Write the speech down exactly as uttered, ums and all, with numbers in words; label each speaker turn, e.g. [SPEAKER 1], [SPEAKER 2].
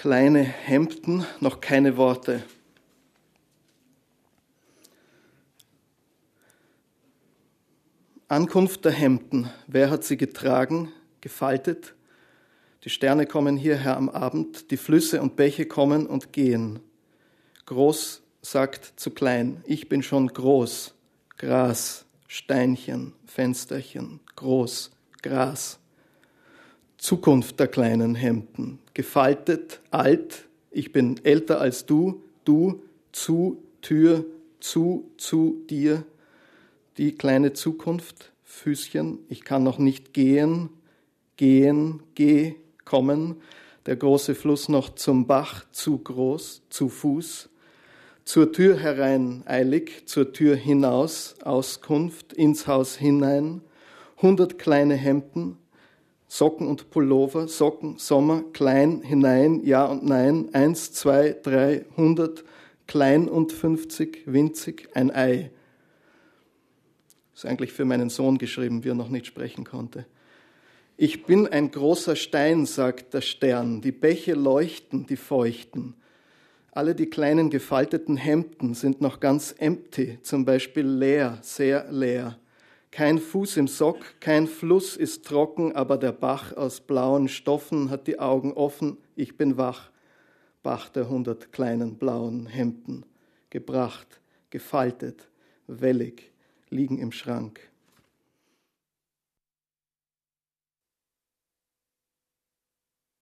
[SPEAKER 1] kleine Hemden, noch keine Worte. Ankunft der Hemden. Wer hat sie getragen, gefaltet? Die Sterne kommen hierher am Abend, die Flüsse und Bäche kommen und gehen. Groß sagt zu klein, ich bin schon groß. Gras, Steinchen, Fensterchen, groß, Gras. Zukunft der kleinen Hemden. Gefaltet, alt, ich bin älter als du, du, zu, Tür, zu, zu dir. Die kleine Zukunft, Füßchen, ich kann noch nicht gehen, gehen, geh, kommen. Der große Fluss noch zum Bach, zu groß, zu Fuß. Zur Tür herein, eilig, zur Tür hinaus, Auskunft, ins Haus hinein. Hundert kleine Hemden, Socken und Pullover, Socken, Sommer, klein, hinein, ja und nein, eins, zwei, drei, hundert, klein und fünfzig, winzig, ein Ei. Das ist eigentlich für meinen Sohn geschrieben, wie er noch nicht sprechen konnte. Ich bin ein großer Stein, sagt der Stern, die Bäche leuchten, die feuchten. Alle die kleinen gefalteten Hemden sind noch ganz empty, zum Beispiel leer, sehr leer. Kein Fuß im Sock, kein Fluss ist trocken, aber der Bach aus blauen Stoffen hat die Augen offen, ich bin wach. Bach der hundert kleinen blauen Hemden, gebracht, gefaltet, wellig, liegen im Schrank.